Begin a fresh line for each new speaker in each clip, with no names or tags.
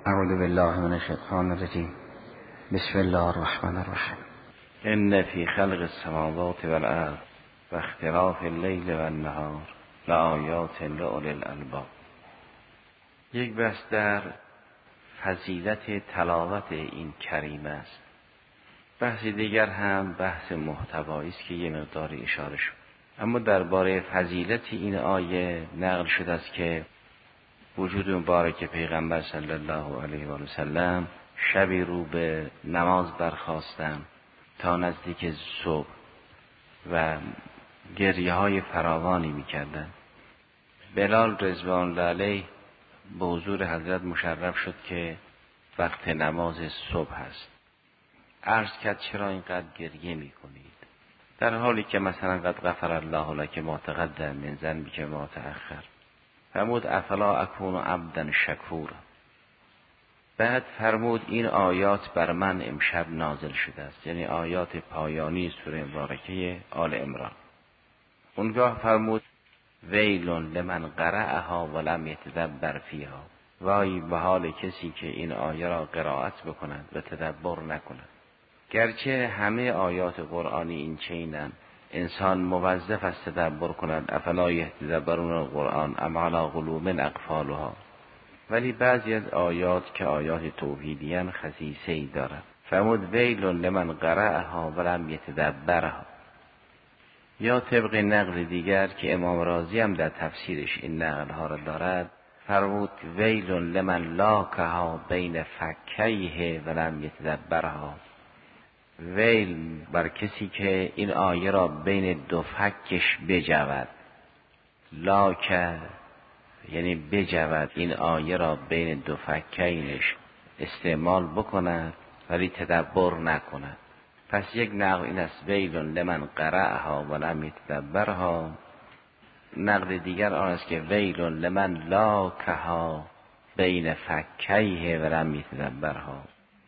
اعوذ بالله من الشیطان الرجیم. بسم الله الرحمن الرحیم.
ان فی خلق السماوات والارض و اختلاف اللیل و النهار لآیات لأولی الالباب. یک بحث در فضیلت تلاوت این کریمه است. بحث دیگر هم بحث محتوایی است که یه مقدار اشاره شد. اما درباره فضیلت این آیه نقل شده است که وجود مبارک پیغمبر صلی الله علیه و سلم شبی رو به نماز برخاستند تا نزدیک صبح و گریه های فراوانی میکردند. بلال رضوان الله علیه به حضور حضرت مشرف شد که وقت نماز صبح است. عرض کرد چرا اینقدر گریه میکنید؟ در حالی که مثلا قد غفر الله لک ما تقدم من ذنبک و ما تأخر. فرمود افلا اکون عبدا شکورا. بعد فرمود این آیات بر من امشب نازل شده است، یعنی آیات پایانی سوره مبارکه آل عمران. اونگاه فرمود ویل لمن قرأها ولم یتدبر فیها. وای به حال کسی که این آیه را قرائت بکند و تدبر نکند. گرچه همه آیات قرآنی این چینن، انسان موظف است تدبر کند. افلا یتدبرون القرآن ام علی قلوب اقفالها. ولی بعضی از آیات که آیات توحیدیان خصیصه ای دارد. فرمود ویل لمن قرأها ولم یتدبرها. یا طبق نقل دیگر که امام رازی هم در تفسیرش این نقل ها را دارد، فرمود ویل لمن لاکها بین فکیه ولم یتدبرها. ویل بر کسی که این آیه را بین دو فکش بجود. لاک یعنی بجود، این آیه را بین دو فکینش استعمال بکند ولی تدبر نکند. پس یک نقل این است ویل لمن قرأها ولم یتدبرها. نقل دیگر آن است که ویل لمن لاکها بین فکیه ولم یتدبرها.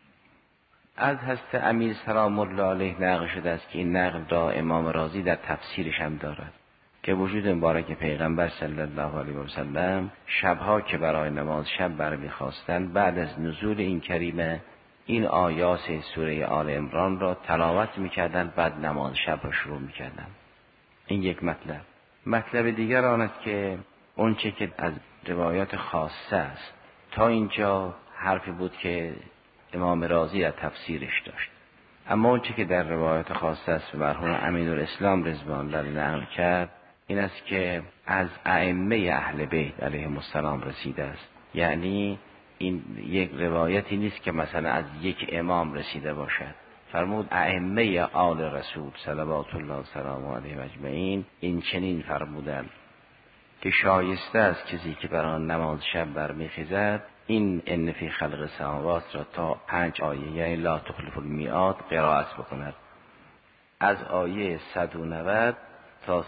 از حضرت امیر سلام الله علیه نقل شده است که این نقل را امام رازی در تفسیرش هم دارد که وجود مبارک پیغمبر صلی الله علیه و سلم شبها که برای نماز شب برمیخواستند بعد از نزول این کریمه این آیات سوره آل عمران را تلاوت میکردند، بعد نماز شب را شروع میکردند. این یک مطلب. مطلب دیگر آن است که اون چه که از روایات خاصه است تا اینجا حرفی بود که امام رازی در تفسیرش داشت. اما اون چه که در روایات خاصه است و مرحوم امینالاسلام رضوان الله نقل کرد این است که از ائمه اهل بیت علیهم السلام رسیده است. یعنی این یک روایتی نیست که مثلا از یک امام رسیده باشد. فرمود ائمه آل رسول صلوات الله و سلام علیه و اجمعین این چنین فرمودند که شایسته است کسی که بر آن نماز شب برمیخیزد این ان فی خلق السماوات را تا 5 آیه یعنی لا تخلف المیعاد قرائت بکند. از آیه 190 تا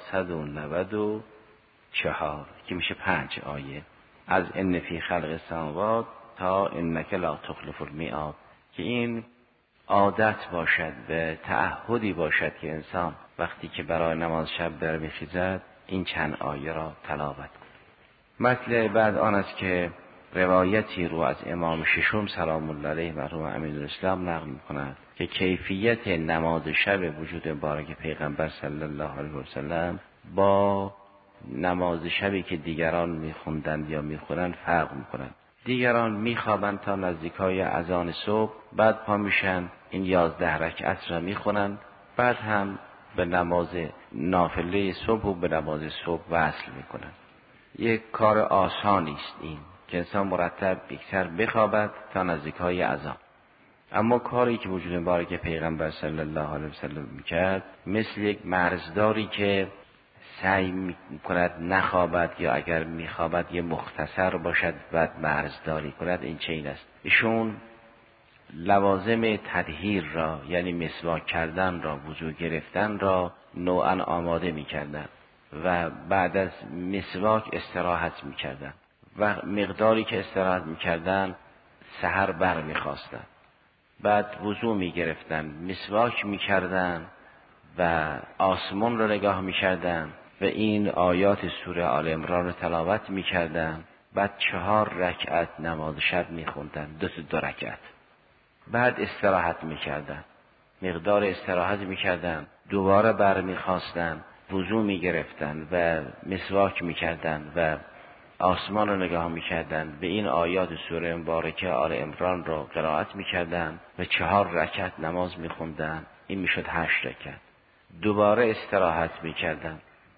194 که میشه 5 آیه. از ان فی خلق السماوات تا انک لا تخلف المیعاد که این عادت باشد و تعهدی باشد که انسان وقتی که برای نماز شب برمیخیزد این چند آیه را تلاوت کند. مطلب بعد آن است که روایتی رو از امام ششم سلام الله علیه مرحوم امینالاسلام نقل می‌کند که کیفیت نماز شب وجود مبارک پیغمبر صلی الله علیه و سلم با نماز شبی که دیگران می‌خوندند یا می‌خونند فرق می‌کند. دیگران می‌خوابند تا نزدیکای اذان صبح، بعد پا میشن این 11 رکعت را می‌خونند، بعد هم به نماز نافله صبح و به نماز صبح وصل می‌کنند. یک کار آسانی است این که انسان مرتب بیشتر بخوابد تا نزدیکای اذان. اما کاری که وجود مبارک پیغمبر صلی الله علیه و سلم میکرد مثل یک مرزداری که سعی میکند نخوابد یا اگر میخوابد یه مختصر باشد بعد مرزداری کند. این چه این است؟ ایشون لوازم تطهیر را یعنی مسواک کردن را، وضو گرفتن را نوعا آماده میکردند و بعد از مسواک استراحت میکردند و مقداری که استراحت میکردن سحر بر میخواستن، بعد وضو میگرفتن، مسواک میکردن و آسمان رو نگاه میکردن و این آیات سوره آل عمران رو تلاوت میکردن بعد 4 رکعت نماز شب میخوندن، 2 رکعت. بعد استراحت میکردن، مقدار استراحت میکردن، دوباره برمیخواستن، وضو میگرفتن و مسواک میکردن و آسمان رو نگاه میکردن، به این آیات سوره مبارکه آل عمران رو قرائت میکردن و 4 رکعت نماز میخوندن. این میشد 8 رکعت. دوباره استراحت میکردن،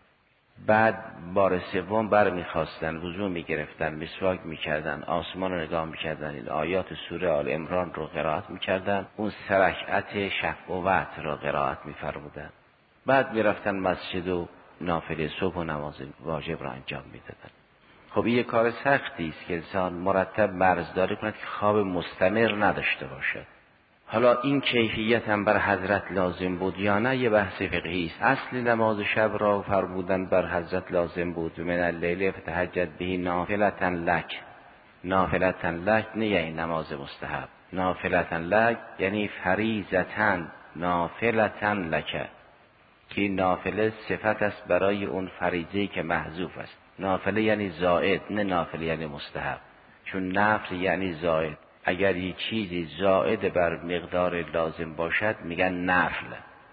بعد بار سوم برمیخواستن، وضو میگرفتن، مسواک میکردن، آسمان رو نگاه میکردن، این آیات سوره آل عمران رو قرائت میکردن، اون 3 رکعت شفع و وتر رو قرائت میفرمودن. بعد میرفتن مسجد و نافله صبح و نماز واجب رو انجام میدادن. خب این کار سختی است که انسان مرتب مرزداری کند که خواب مستمر نداشته باشد. حالا این کیفیت هم بر حضرت لازم بود یا نه یه بحث فقهی است. اصل نماز شب را فرمودن بر حضرت لازم بود. من اللیل فتهجد به نافلة لک. نافلة لک نه یعنی نماز مستحب، نافلة لک یعنی فریضة نافلة لک، که نافله صفت است برای اون فریضه‌ای که محذوف است. نافله یعنی زائد، نه نافله یعنی مستحب، چون نفل یعنی زائد. اگر یک چیزی زائد بر مقدار لازم باشد میگن نفل.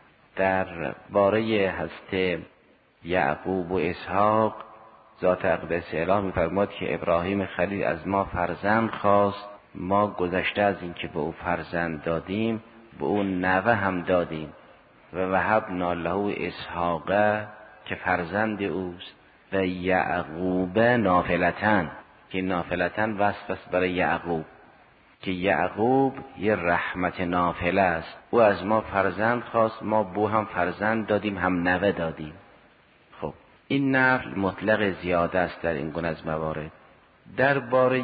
در باره حضرت یعقوب و اسحاق ذات اقدس اله می‌فرماد که ابراهیم خلیل از ما فرزند خواست، ما گذشته از این که به او فرزند دادیم به او نوه هم دادیم و وهبنا له اسحاق که فرزند اوست و یعقوب نافلتن که نافلتن وصف است برای یعقوب، که یعقوب یه رحمت نافله است. او از ما فرزند خواست، ما بو هم فرزند دادیم هم نوه دادیم. خب این نفل مطلق زیاده است در این گونه از موارد. درباره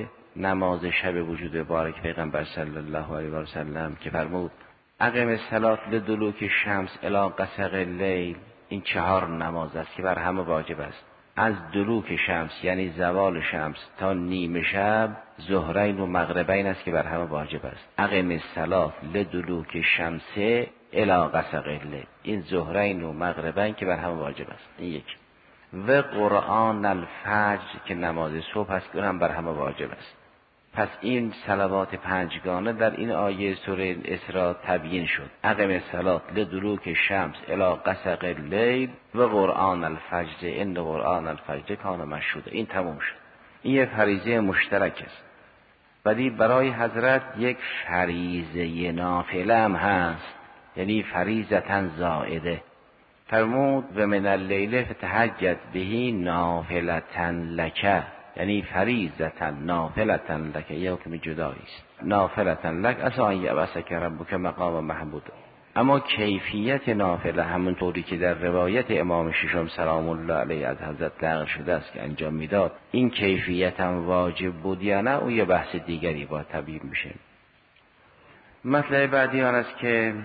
نماز شب وجود مبارک پیغمبر صلی الله علیه و سلم که فرمود اقم الصلاة لدلوک الشمس الی غسق اللیل، این 4 نماز است که بر همه واجب است. از دلوک شمس یعنی زوال شمس تا نیمه شب ظهرین و مغربین است که بر همه واجب است. اقم الصلاة لدلوک الشمس الی غسق اللیل، این ظهرین و مغربین که بر همه واجب است. این یک. و قرآن الفجر که نماز صبح است که اونم بر همه واجب است. پس این صلوات 5گانه در این آیه سوره اسراء تبیین شد. اقم الصلاة لدلوک الشمس الی غسق اللیل و قرآن الفجر ان قرآن الفجر کان مشهودا. این تموم شد. این یه فریضه مشترک است. ولی برای حضرت یک فریضه نافله هم هست، یعنی فریضة زائده. فرمود و من اللیل فتهجد به نافلة لک، یعنی فریضة نافلة لک، یه حکم جدایی است. نافلة لک عسی ان یبعثک ربک مقام محمود. اما کیفیت نافله همونطوری که در روایت امام ششم سلام الله علیه از حضرت نقل شده است که انجام میداد، این کیفیت هم واجب بود یا نه اون یه بحث دیگری با تبیین میشه. مطلب بعدی آن است که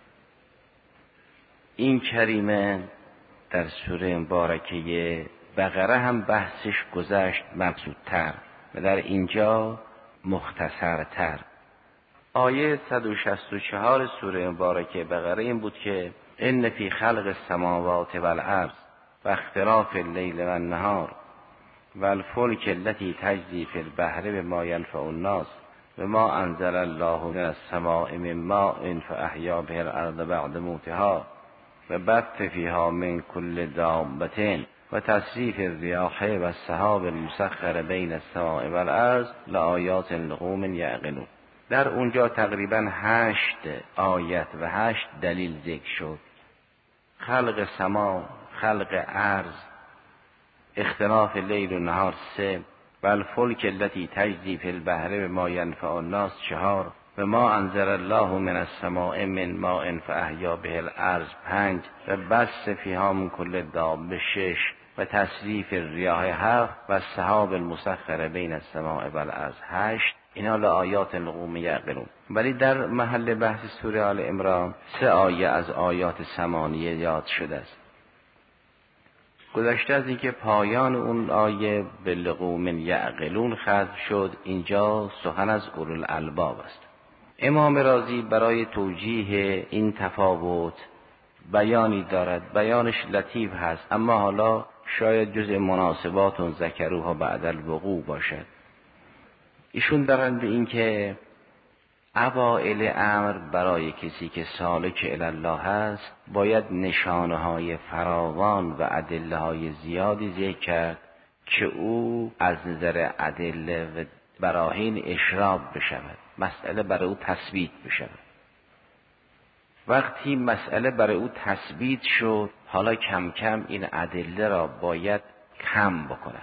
این کریمه در سوره مبارکه بقره هم بحثش گذشت مبسوط‌تر و در اینجا مختصرتر. آیه 164 سوره مبارکه بقره این بود که ان فی خلق السماوات والارض و اختلاف اللیل و النهار و الفلک التي تجری فی البحر بما ینفع الناس و ما انزل الله من السماء من ماء فاحیا به الارض بعد موتها و بث فیها من کل دابة و تصریف الریاح و السحاب المسخر بین السماء والارض لآیات لقوم یعقلون. در اونجا تقریبا 8 آیت و 8 دلیل ذکر شد. خلق سما، خلق ارض، اختلاف لیل و نهار 3، و الفلک التي تجری فی البحر بما ینفع الناس 4، و ما انزل الله من السماء من ماء فاحیا به الارض 5، و بث فیها من کل دابة 6، و تصریف الریاح 7، و السحاب المسخر بین السماء والارض 8. اینا لآیات لقوم یعقلون. ولی در محل بحث سوره آل عمران 3 آیه از آیات ثمانیه یاد شده است. گذشته از اینکه پایان اون آیه به لقوم یعقلون ختم شد، اینجا سخن از اولوالالباب است. امام رازی برای توجیه این تفاوت بیانی دارد. بیانش لطیف هست، اما حالا شاید جزء مناسبات ذکروها بعد الوقوع باشد. ایشون دارن به این که اوائل امر برای کسی که سالک الی الله هست باید نشانه های فراوان و ادله های زیادی ذکر کرد که او از نظر ادله و براهین اشراف بشود، مسئله برای او تثبیت بشود. وقتی مسئله برای او تثبیت شد، حالا کم کم این ادله را باید کم بکند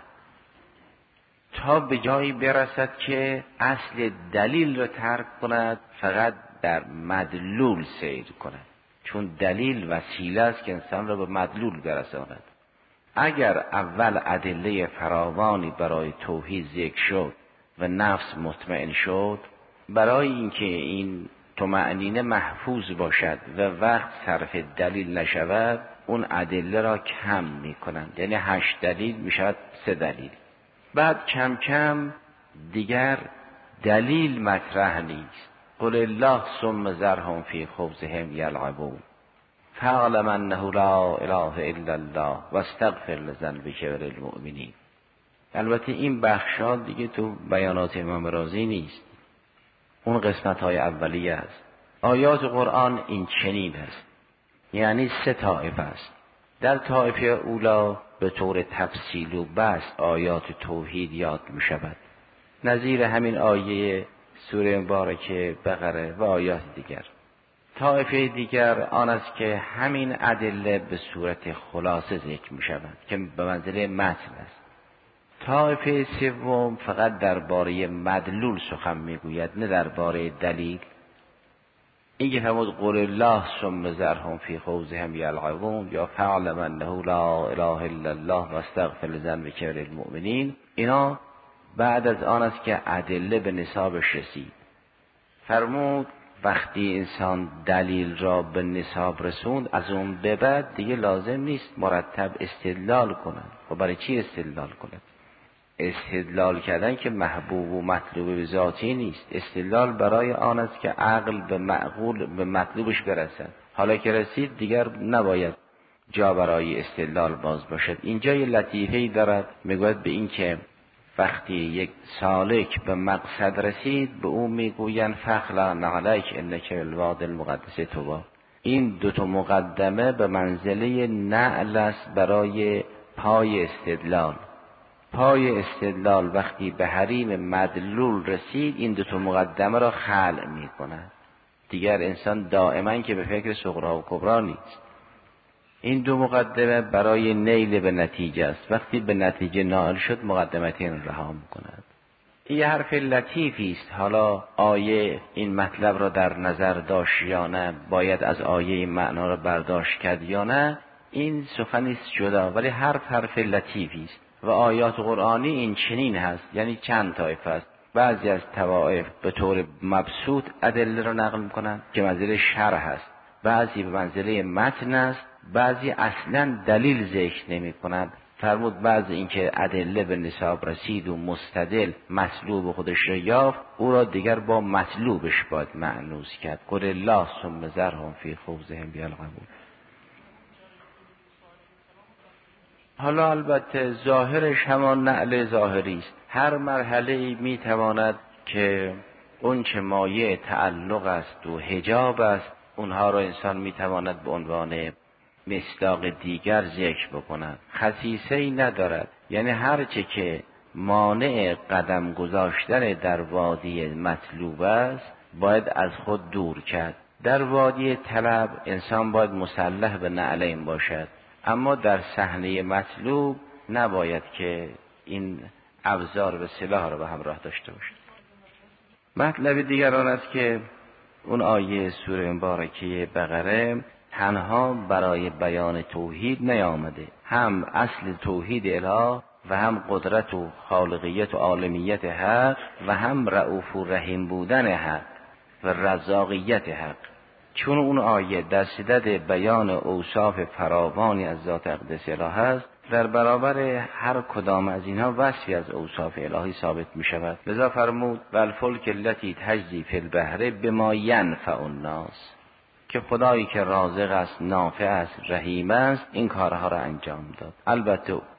تا به جایی برسد که اصل دلیل را ترک کند، فقط در مدلول سیر کند، چون دلیل وسیله است که انسان را به مدلول برساند. اگر اول ادله فراوانی برای توحید ذکر شد و نفس مطمئن شد، برای اینکه این طمأنینه محفوظ باشد و وقت صرف دلیل نشود، اون ادله را کم می کنند، یعنی 8 دلیل می شود 3 دلیل. بعد کم کم دیگر دلیل مطرح نیست. قل الله ثم ذرهم فی خوضهم یلعبون فاعلم انه لا اله الا الله واستغفر لذنبک وللمؤمنین. البته این بخشا دیگه تو بیانات امام رازی نیست، اون قسمت های اولیه است. آیات قرآن این چنین است، یعنی 3 طایفه است. در طایفه اولا به طور تفصیل و بسط آیات توحید یاد می شود، نظیر همین آیه سوره مبارکه بقره و آیات دیگر. طایفه دیگر آن است که همین ادله به صورت خلاصه ذکر می شود که به منزله متن است. طایفه سوم فقط درباره مدلول سخن می گوید، نه درباره دلیل. این که فرمود قل الله ثم ذرهم فی خوضهم یلعبون یا فاعلم انه لا اله الا الله واستغفر لذنبک وللمؤمنین، اینا بعد از آن است که ادله به نصابش رسید. فرمود وقتی انسان دلیل را به نصاب رسوند، از اون به بعد دیگه لازم نیست مرتب استدلال کنند. و برای چی استدلال کنند؟ استدلال کردن که محبوب و مطلوب به ذاتی نیست. استدلال برای آن است که عقل به معقول به مطلوبش برسد. حالا که رسید دیگر نباید جا برای استدلال باز باشد. اینجا یه لطیفه‌ای دارد، میگوید به این که وقتی یک سالک به مقصد رسید به او میگوین فخلا نعلیک انک بالواد المقدس طوی. این 2 مقدمه به منزله نعل است برای پای استدلال. پای استدلال وقتی به حریم مدلول رسید، این 2 مقدمه را خلع می کند. دیگر انسان دائما که به فکر صغرا و کبرا نیست. این 2 مقدمه برای نیل به نتیجه است. وقتی به نتیجه نائل شد مقدمتین رها می کند. این حرف لطیفی است. حالا آیه این مطلب را در نظر داشت یا نه، باید از آیه معنا را برداشت کرد یا نه، این سخنی است جدا، ولی حرف لطیفی است. و آیات قرآنی این چنین هست، یعنی چند طایفه است. بعضی از طوائف به طور مبسوط ادله را نقل میکنند که منزله شرح است، بعضی به منزله متن است، بعضی اصلا دلیل ذکر نمی کنند. فرمود بعضی اینکه ادله به نصاب رسید و مستدل مطلوب خودش را یافت، او را دیگر با مطلوبش باید معنوس کرد. قل الله ثم ذرهم فی خوضهم یلعبون. حالا البته ظاهرش همان نعل ظاهری است. هر مرحله می تواند که اون چه مایه تعلق است و حجاب است، اونها را انسان می تواند به عنوان مصداق دیگر ذکر بکند. خصیصه‌ای ندارد، یعنی هر چه که مانع قدم گذاشتن در وادی مطلوب است باید از خود دور کرد. در وادی طلب انسان باید مسلح به نعلین باشد، اما در صحنه مطلوب نباید که این ابزار و سلاح را به همراه داشته باشد. مطلب دیگر آن است که اون آیه سوره مبارکه بقره تنها برای بیان توحید نیامده، هم اصل توحید اله و هم قدرت و خالقیت و عالمیت حق و هم رؤوف و رحیم بودن حق و رزاقیت حق. چون اون آیه در صدد بیان اوصاف فراوانی از ذات اقدس اله است، در برابر هر کدام از اینها وصفی از اوصاف الهی ثابت می شود. لذا فرمود والفلک التی تجری فی البحر بما ینفع الناس، که خدایی که رازق است، نافع است، رحیم است، این کارها را انجام داد. البته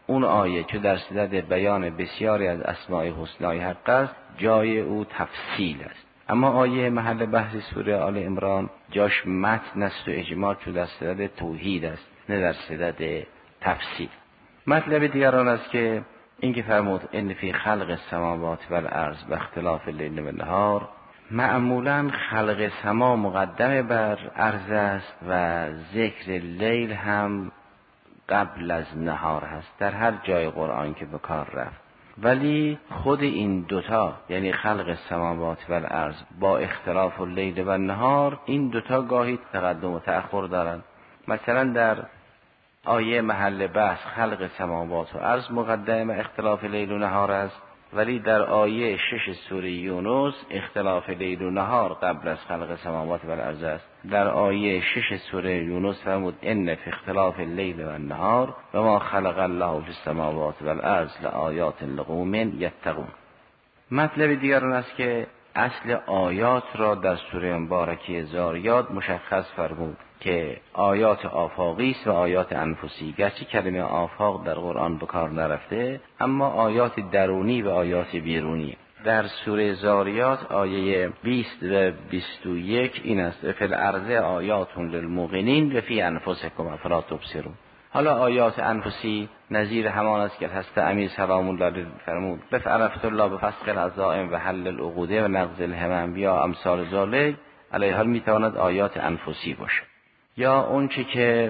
اون آیه که در صدد بیان بسیاری از اسماء حسنای حق است، جای او تفصیل است. اما آیه محل بحث سوره آل عمران جاش متن است و اجماع چون در صدد توحید است، نه در صدد تفصیل. مطلب دیگران است که این که فرمود ان فی خلق السماوات و الارض و اختلاف اللیل و النهار، معمولا خلق سما مقدم بر ارض است و ذکر لیل هم قبل از نهار هست در هر جای قرآن که به کار رفت. ولی خود این دوتا یعنی خلق السماوات و الارض با اختلاف اللیل و النهار، این دوتا گاهی تقدم و تأخر دارند. مثلا در آیه محل بحث خلق سماوات و ارض مقدم اختلاف لیل و نهار است، ولی در آیه 6 سوره یونس اختلاف لیل و نهار قبل از خلق سماوات و الارض است. در آیه 6 سوره یونس فرمود ان فی اختلاف اللیل و النهار و ما خلق الله فی السماوات و الارض لآیات لقوم یتقون. مطلب دیگر آن است که اصل آیات را در سوره مبارکه ذاریات مشخص فرمود که آیات آفاقی است و آیات انفسی. گرچه کلمه آفاق در قرآن به کار نرفته، اما آیات درونی و آیات بیرونی. در سوره ذاریات آیه 20 و 21 این است فی الارض آیات للموقنین و فی انفسکم افلا تبصرون. حالا آیات انفسی نظیر همان است که حضرت امیر سلام الله علیه فرمود بفعرفت الله بفسق العزائم و حل العقوده و نقض الهمم یا امثال ذالک، علیه حال میتواند آیات انفسی باشه. یا اون چی که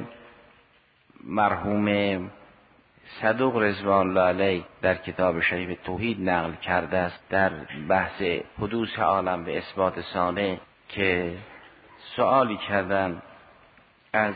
مرحوم صدوق رضوان الله علیه در کتاب شریف توحید نقل کرده است در بحث حدوث عالم به اثبات صانع، که سوالی کردن از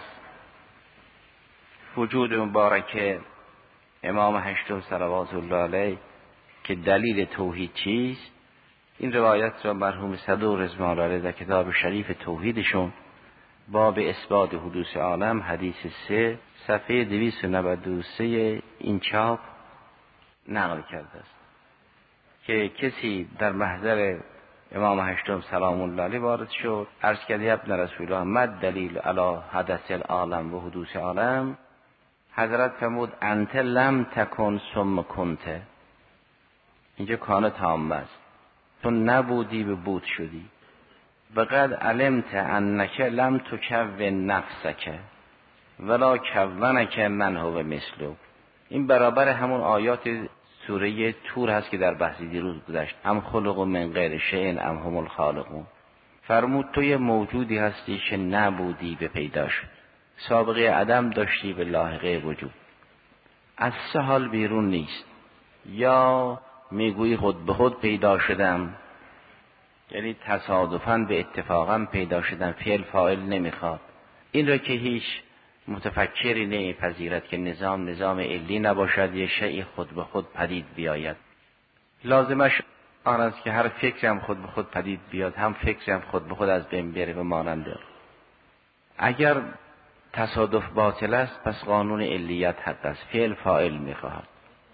وجود مبارک امام هشتم صلوات الله علیه که دلیل توحید چیست. این روایت را مرحوم صدوق رضوان الله علیه در کتاب شریف توحیدشون باب اثبات حدوث عالم حدیث 3 صفحه 293 این چاپ نقل کرده است که کسی در محضر امام هشتم سلام الله علیه وارد شد، عرض کرد ابن رسول الله مد دلیل علی حدث العالم و حدوث عالم. حضرت فرمود انت لم تکن ثم کنت. اینجا کان تام است، تو نبودی به بود شدی. و قد علمت انک لم تکون نفسک ولا کونک من هو مثلو. این برابر همون آیات سوره طور هست که در بحث دیروز گذشت، ام خلق من غیر شیء ام هم الخالقون. فرمود تو یه موجودی هستی که نبودی به پیدا شد، سابقه عدم داشتی به لاحقه وجود، از سه حال بیرون نیست. یا میگویی خود به خود پیدا شدم، یعنی تصادفاً به اتفاقاً پیدا شدن، فعل فاعل نمیخواد. این را که هیچ متفکری نمیپذیرد که نظام علی نباشد، یه شیء خود به خود پدید بیاید. لازمش آن است که هر فکری هم خود به خود پدید بیاد، هم فکری هم خود به خود از بین بره و ماننده. اگر تصادف باطل است پس قانون علیت حق است، فعل فاعل میخواهد.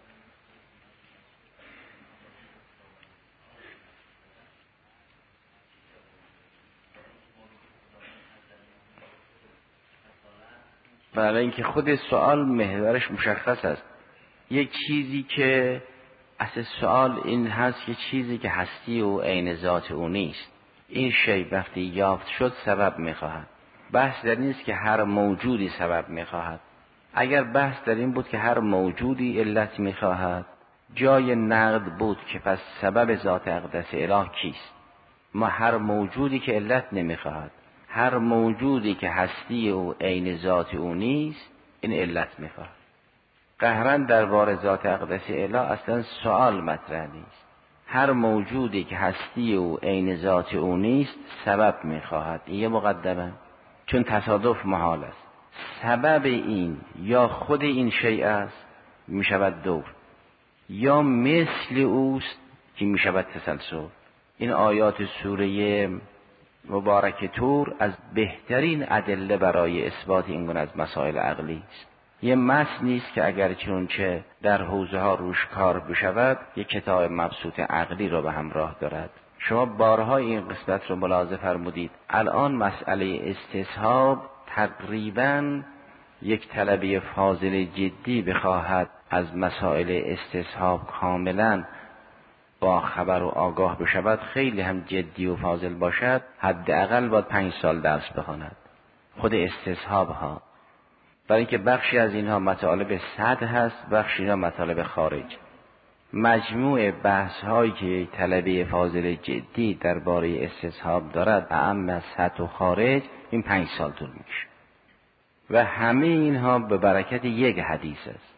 برای اینکه خود سوال محورش مشخص است. یک چیزی که اصل سوال این هست که چیزی که هستی و عین ذات او نیست، این شی وقتی یافت شد سبب میخواهد. بحث در این است که هر موجودی سبب میخواهد. اگر بحث در این بود که هر موجودی علت میخواهد، جای نقد بود که پس سبب ذات اقدس اله کیست. ما هر موجودی که علت نمیخواهد، هر موجودی که هستی او عین ذات او نیست، این علت میخواهد. قهرن درباره ذات اقدس اله اصلا سوال مطرح نیست. هر موجودی که هستی او عین ذات او نیست سبب میخواهد. این یه مقدمه، چون تصادف محال است. سبب این یا خود این شیء است میشود دور، یا مثل اوست که میشود تسلسل. این آیات سوره مبارک طور از بهترین ادله برای اثبات این گونه از مسائل عقلی است. یه متن نیست که اگر چنانچه در حوزه ها روش کار بشود یک کتاب مبسوط عقلی را به همراه دارد. شما بارها این قسمت رو ملاحظه فرمودید. الان مسئله استصحاب تقریباً یک طلبه فاضل جدی بخواهد از مسائل استصحاب کاملا با خبر و آگاه بشود، خیلی هم جدی و فاضل باشد، حداقل باید 5 سال درس بخواند خود استصحاب ها، برای اینکه بخشی از اینها مطالب سطح هست، بخشی اینها مطالب خارج. مجموع بحث هایی که طلبه فاضل جدی درباره استصحاب دارد اعم از سطح و خارج، این 5 سال طول میکشه و همه اینها به برکت یک حدیث است،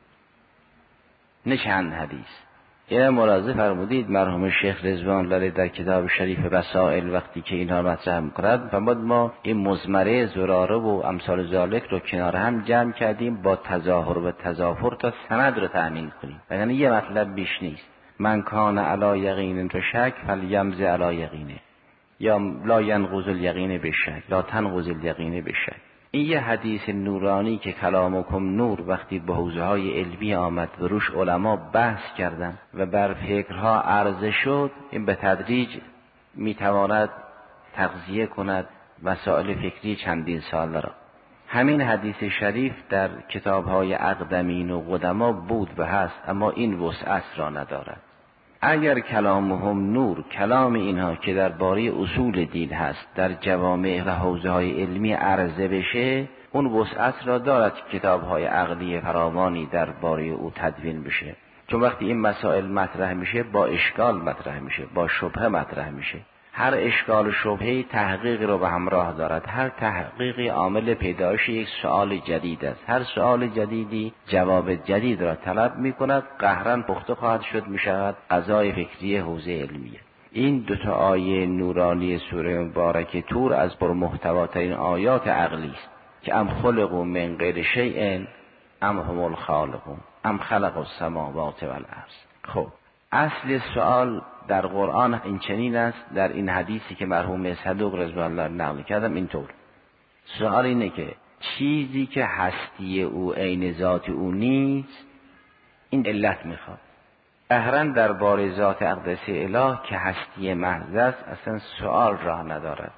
نه چند حدیث. یه ملاحظه فرمودید مرحوم شیخ رضوان الله در کتاب شریف وسائل وقتی که اینها مطرح می‌کند، فرمود ما این مزمره زراره و امثال ذالک رو کنار هم جمع کردیم با تظاهر و تضافر تا سند رو تأمین کنیم، یعنی یه مطلب بیش نیست. من کان علی یقین تو شک فلیمض علی یقینه، یا لا ینقض الیقین بشک لا تنقض الیقین بشک. این یه حدیث نورانی که کلامکم نور وقتی به حوزه‌های علمی آمد و روش علما بحث کردند و بر فکرها عرضه شد، این به تدریج میتواند تغذیه کند مسائل فکری چندین سال را. همین حدیث شریف در کتاب‌های اقدمین و قدما بود و هست، اما این وسعت را ندارد. اگر کلامهم نور، کلام اینها که درباره اصول دین هست در جوامع و حوزه‌های علمی عرضه بشه، اون وسعت را دارد کتاب‌های عقلی فراوانی درباره او تدوین بشه، چون وقتی این مسائل مطرح میشه با اشکال مطرح میشه، با شبهه مطرح میشه. هر اشکال و شبهه تحقیق رو به همراه دارد، هر تحقیقی عامل پیدایش یک سؤال جدید است، هر سؤال جدیدی جواب جدید را طلب میکند، قهرن پخته خواهد شد میشود غذای فکری حوزه علمیه. این 2 آیه نورانی سوره مبارک طور از پرمحتواترین آیات عقلی است که ام خلقوا من غیر شیء ام هم الخالقون ام خلقوا السماوات والارض. خب اصل سوال در قرآن این چنین است، در این حدیثی که مرحوم صدوق رضوان الله نقل کردم اینطور. سوال اینه که چیزی که هستی او عین ذات او نیست، این علت میخواد. قهرن درباره ذات اقدس اله که هستی محض است اصلا سوال راه ندارد.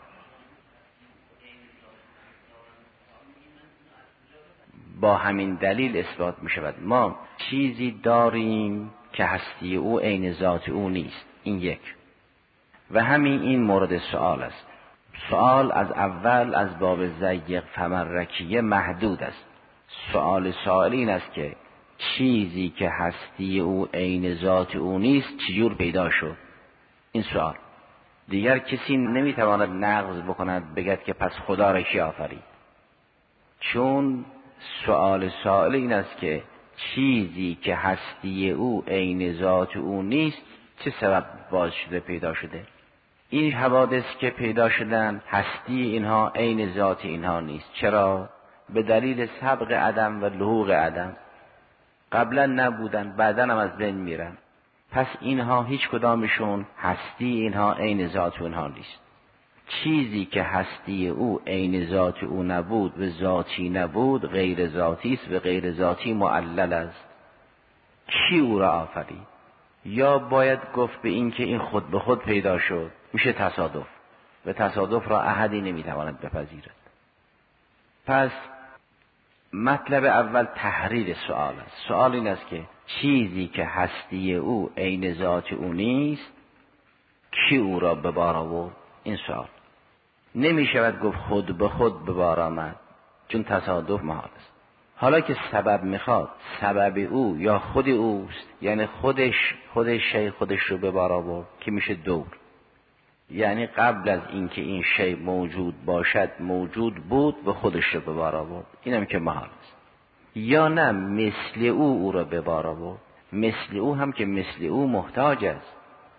با همین دلیل اثبات میشود ما چیزی داریم که هستی او عین ذات او نیست، این یک. و همین این مورد سوال است. سوال از اول از باب ضیق فمرکیه محدود است. سوال سائل این است که چیزی که هستی او عین ذات او نیست چجور پیدا شد؟ این سوال. دیگر کسی نمیتواند نقض بکند بگد که پس خدا را کی آفرید، چون سوال سائل این است که چیزی که هستی او عین ذات او نیست چه سبب باز شده پیدا شده؟ این حوادث که پیدا شدن هستی اینها عین ذات اینها نیست. چرا؟ به دلیل سبق عدم و لحوق عدم. قبلا نبودن، بعدا هم از بین میرن. پس اینها هیچ کدامشون هستی اینها عین ذات اینها نیست. چیزی که هستی او عین ذات او نبود و ذاتی نبود غیر ذاتی است و غیر ذاتی معلل است. کی او را آفرید؟ یا باید گفت به این که این خود به خود پیدا شد، میشه تصادف و تصادف را احدی نمیتواند بپذیرد. پس مطلب اول تحریر سؤال است. سؤال این است که چیزی که هستی او عین ذات او نیست کی او را به بار آورد؟ این سؤال. نمیشود گفت خود به خود به بار آمد، چون تصادف محال است. حالا که سبب میخواد، سبب او یا خود اوست، یعنی خودش شی خودش رو به بار آورد که میشه دور. یعنی قبل از اینکه این شی موجود باشد موجود بود و خودش رو به بار آورد، اینم که محال است. یا نه مثل او را به بار آورد، مثل او هم که مثل او محتاج است،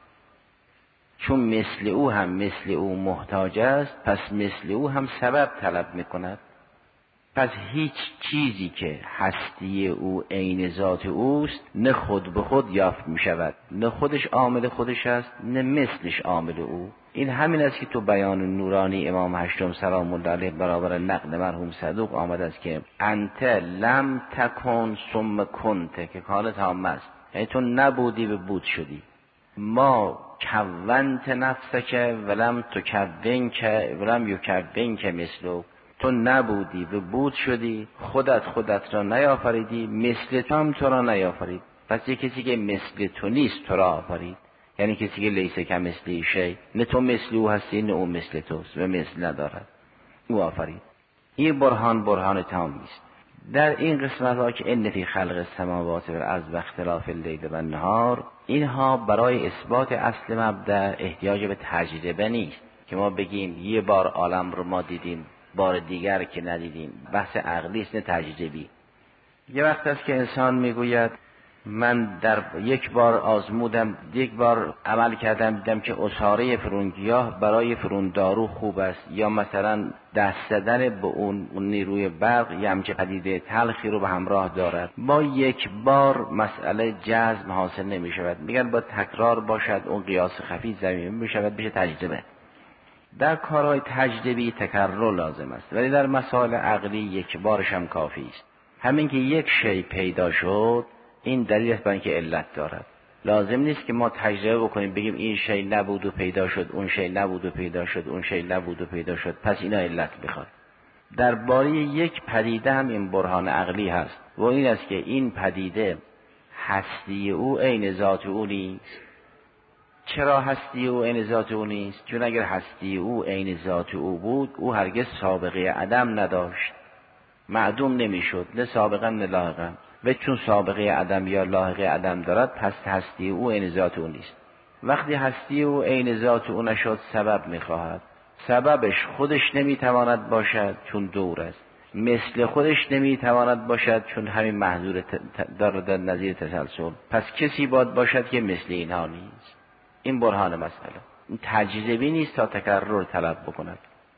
چون مثل او محتاج است پس مثل او هم سبب طلب میکند. پس هیچ چیزی که هستی او عین ذات اوست نه خود به خود یافت می شود، نه خودش عامل خودش است نه مثلش عامل او. این همین است که تو بیان نورانی امام هشتم سلام الله علیه برابر نقل مرحوم صدوق آمده است که انت لم تکن ثم کنت که کانت تام است، یعنی تو نبودی و بود شدی. ما کونت نفسک ولم تکون که ولم یکون که مثلو، تو نبودی و بود شدی، خودت را نیافریدی، مثل تو هم تو را نیافرید. پس یک کسی که مثل تو نیست تو را آفرید، یعنی کسی که لیس کمثلی شیء، نه تو مثل او هستی نه او مثل توست و مثل ندارد، او آفرید. این برهان تام است. در این قسمت ها که ان فی خلق السماوات والارض و اختلاف اللیل و النهار، اینها برای اثبات اصل مبدأ احتیاج به تجربه نیست که ما بگیم یه بار عالم رو ما دیدیم بار دیگر که ندیدیم. بحث عقلی است نه تجربی. یه وقت است که انسان میگوید من در یک بار آزمودم، یک بار عمل کردم، دیدم که عصاره فرونگیاه برای فروندارو خوب است، یا مثلا دست زدن به اون نیروی برق یه همچه پدیده تلخی رو به همراه دارد. با یک بار مسئله جزم حاصل نمی شود، میگن با تکرار باشد اون قیاس خفی زمین می شود بشه تجربه. در کارهای تجربی تکرار لازم است، ولی در مسائل عقلی یک بارش هم کافی است. همین که یک شی پیدا شد این دلیل است بر اینکه علت دارد. لازم نیست که ما تجربه بکنیم بگیم این شی نبود و پیدا شد، اون شی نبود و پیدا شد، اون شی نبود و پیدا شد، پس اینا علت میخواد. درباره یک پدیده هم این برهان عقلی هست و این است که این پدیده هستی او عین ذات او نیست. چرا هستی او عین ذات او نیست؟ چون اگر هستی او عین ذات او بود او هرگز سابقه عدم نداشت، معدوم نمیشد، نه سابقا نه لاحقا. و چون سابقه عدم یا لاحقه عدم دارد پس هستی او عین ذات او نیست. وقتی هستی او عین ذات او نشد سبب میخواهد، سببش خودش نمیتواند باشد چون دور است، مثل خودش نمیتواند باشد چون همین محظور دارد در نظیر تسلسل، پس کسی باید باشد که مثل اینها نیست. این برهان مسئله. این تجربی نیست تا تکرر طلب بکند.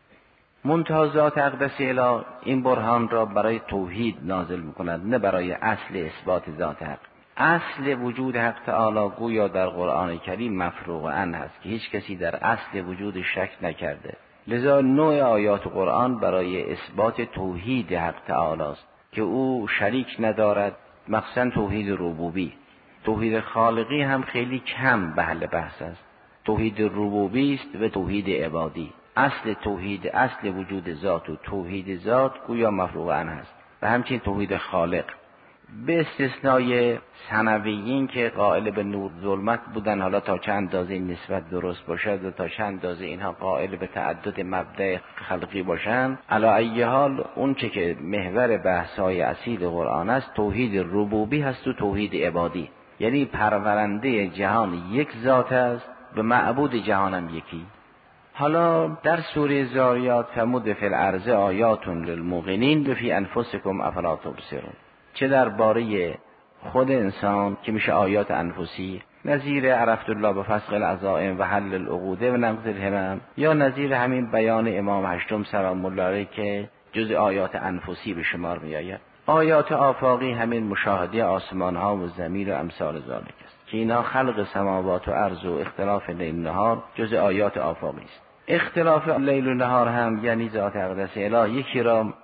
منتها ذات اقدس اله این برهان را برای توحید نازل میکند، نه برای اصل اثبات ذات حق. اصل وجود حق تعالی گویا در قرآن کریم مفروغ عنه هست که هیچ کسی در اصل وجود شک نکرده. لذا نوع آیات قرآن برای اثبات توحید حق تعالی است که او شریک ندارد، مخصوصا توحید ربوبی. توحید خالقی هم خیلی کم بحث است. توحید ربوبی است و توحید عبادی. اصل توحید، اصل وجود ذات و توحید ذات گویا مفروغ عنه است و همچنین توحید خالق، به استثنای ثانویین که قائل به نور ظلمت بودن، حالا تا چند اندازه این نسبت درست باشد و تا چند اندازه اینها قائل به تعدد مبدأ خلقی باشند. علی ای حال اون چه که محور بحث‌های اصیل قرآن است توحید ربوبی هست و توحید عبادی، یعنی پرورنده جهان یک ذات است و معبود جهانم یکی. حالا در سوره زاریات فرمود فی الارض آیات للموقنین و فی انفسکم افلا تبصرون، چه درباره خود انسان که میشه آیات انفسی، نظیر عرفت الله به فسق العزائم و حل العقود و نقض الهمم، یا نظیر همین بیان امام هشتم سلام الله علیه که جز آیات انفسی به شمار می آید. آیات آفاقی همین مشاهده آسمان ها و زمین و امثال ذالک است که اینا خلق سماوات و ارض و اختلاف لیل و نهار جز آیات آفاقی است. اختلاف لیل و نهار هم یعنی ذات اقدس اله یکی را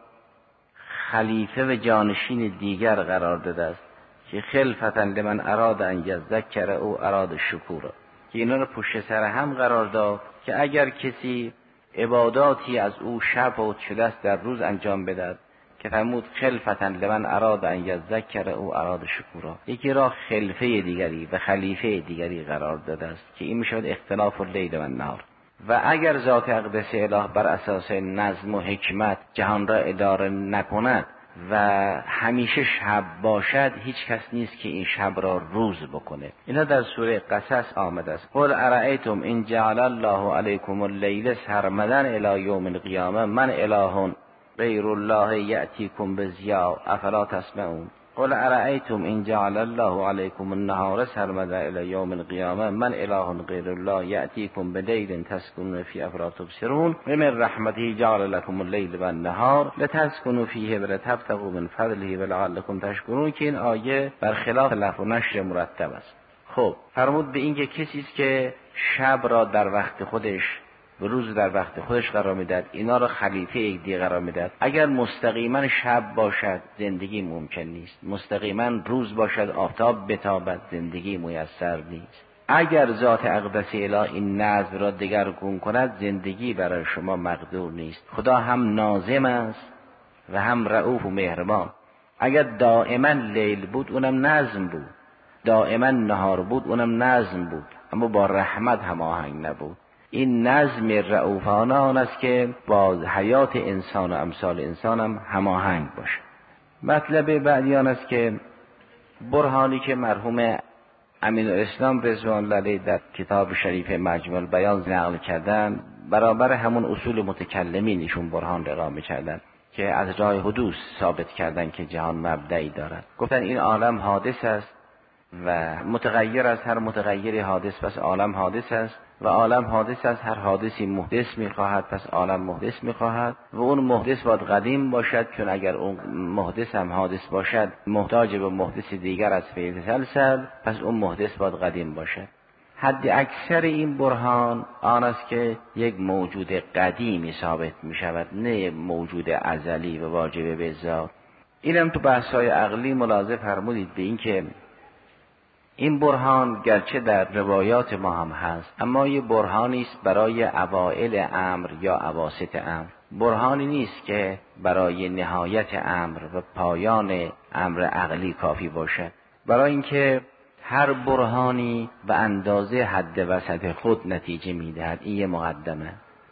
خلیفه و جانشین دیگر قرار داده است که خلفتا لمن اراد ان یذکر او اراد شکورا، که اینا رو پشت سر هم قرار داد که اگر کسی عباداتی از او شب و شده است در روز انجام بدهد، که فرمود خلفتا لمن اراد ان یذکر او اراد شکورا، یکی را خلفه دیگری و خلیفه دیگری قرار داده است که این میشود اختلاف اللیل و النهار. و اگر ذات اقدس اله بر اساس نظم و حکمت جهان را اداره نکند و همیشه شب باشد، هیچ کس نیست که این شب را روز بکنه. اینا در سوره قصص آمده است. قل ارأیتم ان جعل الله علیکم اللیل سرمدا الی یوم القیامه من اله غیر الله یأتیکم بضیاء افلا تسمعون. قل ارأیتم ان جعل الله علیکم النهار سرمدا الی یوم القیامه من اله غیر الله یأتیکم بلیل تسکنون فیه افلا تبصرون و من رحمته جعل لكم اللیل و النهار لتسکنوا فیه ولتبتغوا من فضله ولعلکم تشکرون، که این آیه برخلاف لفظ و نشر مرتب است. خب فرمود به این که کسی است که شب را در وقت خودش و روز در وقت خودش قرار میداد، اینا را خلیفه یکدیگر قرار میداد. اگر مستقیما شب باشد زندگی ممکن نیست، مستقیما روز باشد آفتاب بتابد زندگی میسر نیست. اگر ذات اقدس الهی این نظم را دگرگون کند زندگی برای شما مقدور نیست. خدا هم ناظم است و هم رؤوف و مهربان. اگر دائما لیل بود اونم نظم بود، دائما نهار بود اونم نظم بود، اما با رحمت هماهنگ نبود. این نظم رؤوفانه آن است که با حیات انسان و امثال انسان هم هماهنگ باشه. مطلب بعدی آن است که برهانی که مرحوم امین‌الاسلام رضوان الله علیه در کتاب شریف مجموع البیان نقل کردن، برابر همون اصول متکلمین ایشون برهان را اقامه کردن که از راه حدوث ثابت کردن که جهان مبدئی دارد. گفتن این عالم حادث است و متغیر است، هر متغیری حادث پس عالم حادث است و عالم حادث است، هر حادثی محدث می‌خواهد پس عالم محدث می‌خواهد و اون محدث باید قدیم باشد، چون اگر اون محدث هم حادث باشد محتاج به محدث دیگر از فیض سلسل، پس اون محدث باید قدیم باشد. حد اکثر این برهان آن است که یک موجود قدیمی ثابت می‌شود، نه موجود ازلی و واجب به ذات. اینم تو بحث‌های عقلی ملاحظه فرمودید به این که این برهان گرچه در روایات ما هم هست، اما یه برهانی است برای اوائل امر یا اواسط امر، برهانی نیست که برای نهایت امر و پایان امر عقلی کافی باشد. برای اینکه هر برهانی به اندازه حد وسط خود نتیجه میدهد. این یه مقدمه.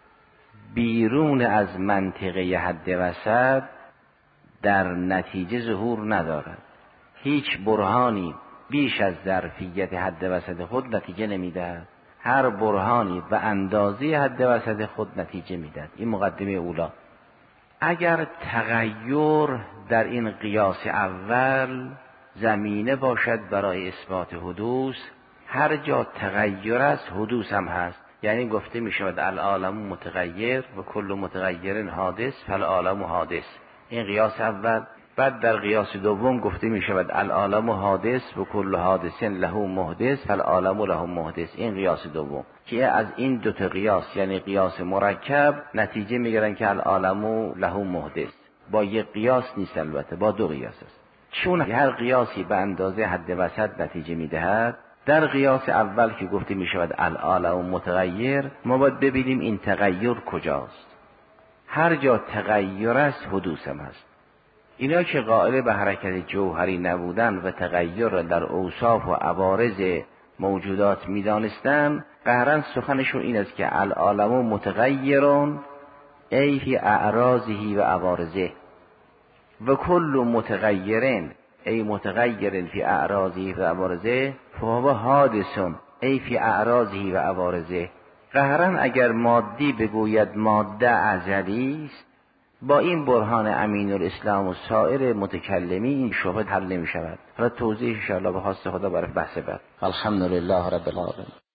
بیرون از منطقه حد وسط در نتیجه ظهور ندارد. هیچ برهانی بیش از ظرفیت حد وسط خود نتیجه نمیدهد. هر برهانی به اندازه حد وسط خود نتیجه میدهد. این مقدمه اولا. اگر تغییر در این قیاس اول زمینه باشد برای اثبات حدوث، هر جا تغییر است حدوث هم هست. یعنی گفته می شود العالم متغیر و کل متغیر حادث فالعالم حادث. این قیاس اول. بعد در قیاس دوم گفته می شود العالم حادث و کل حادث له محدث فالعالم له محدث. این قیاس دوم که از این دو تا قیاس یعنی قیاس مرکب نتیجه میگیرن که العالم له محدث. با یک قیاس نیست، البته با دو قیاس است. چون هر قیاسی به اندازه حد وسط نتیجه میدهد، در قیاس اول که گفته می شود العالم متغیر، ما باید ببینیم این تغییر کجاست. هر جا تغییر است حدوث هم هست. اینا که قائل به حرکت جوهری نبودن و تغییر در اوصاف و عوارض موجودات میدانستن، قهرن سخنشون این است که العالم متغیرون ای فی اعراضه و عوارضه و کل متغیرین ای متغیرین فی اعراضه و عوارضه فهو حادثون ای فی اعراضه و عوارضه. قهرن اگر مادی بگوید ماده ازلی است، با این برهان امین‌الاسلام و سایر متکلمین این شبهه حل نمی شود. حالا توضیح ان شاء الله به خواست خدا برای بحث بعد.
الحمدلله رب العالمین.